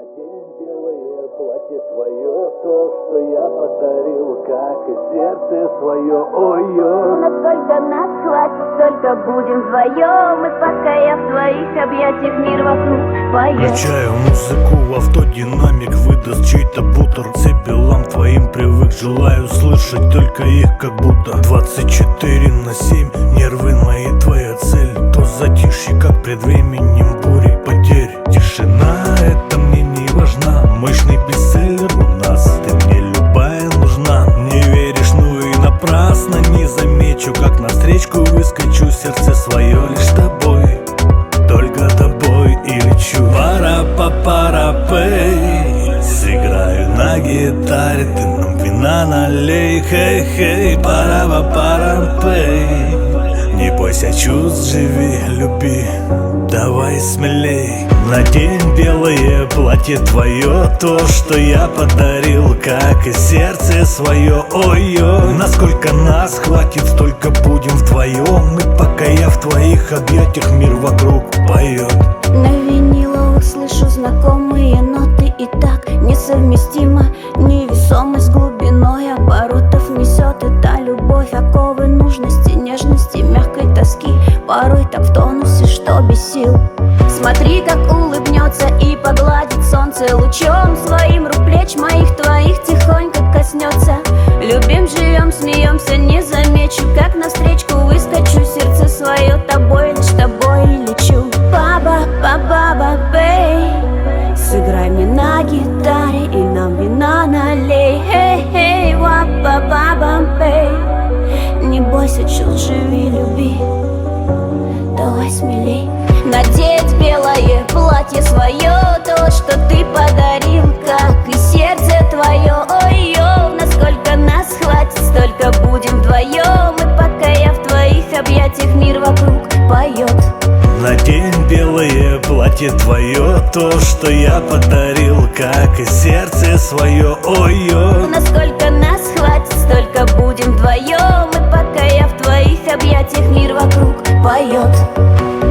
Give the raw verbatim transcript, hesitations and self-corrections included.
Надень белое платье твое, то, что я подарил, как и сердце свое, ой-ой. Насколько нас хватит, столько будем вдвоем, и пока я в твоих объятиях, мир вокруг поет. Включаю музыку, в авто динамик выдаст чей-то бутер. Цепи ламп твоим привык, желаю слышать только их, как будто двадцать четыре на семь, нервы мои твоя цель. То затишье, как пред временем бури потерь. Тишина, это мне не важна, мощный бестселлер у нас. Ты мне любая нужна, не веришь, ну и напрасно. Не замечу, как навстречку выскочу, сердце свое лишь тобой, только тобой и лечу. Пара-па-пара-пэй, сыграю на гитаре, ты нам вина налей. Хей-хей, пара-па-пара-пэй, не бойся чувств, живи, люби, давай смелей. Надень белое платье твое, то, что я подарил, как и сердце свое, ой-ой. Насколько нас хватит, столько будем вдвоем, и пока я в твоих объятиях, мир вокруг поет. На виниловых слышу знакомые ноты, и так несовместимо невесомость глубиной оборотов несет эта любовь. Оковы нужности, нежности, мягкой тоски, порой так в тонусе, что без сил. Смотри, как улыбнется и погладит солнце лучом своим рук плеч моих твоих тихонько коснется. Любим, живем, смеемся, не замечу, как навстречку выскочу, сердце свое тобой, лишь тобой лечу. Ба-ба-ба-ба-бэй, сыграй мне на гитаре и нам вина налей. Хей-хей, ва-ба-ба-ба-бэй, не бойся чувств, живи, люби, давай смелей. Надеть белое платье свое, то, что ты подарил, как и сердце твое, ой-ой. Насколько нас хватит, столько будем вдвоем, и пока я в твоих объятиях, мир вокруг поет. Надень белое платье твое, то, что я подарил, как и сердце свое, ой-ой. Насколько нас хватит, столько будем вдвоем, и пока я в твоих объятиях, мир вокруг поет.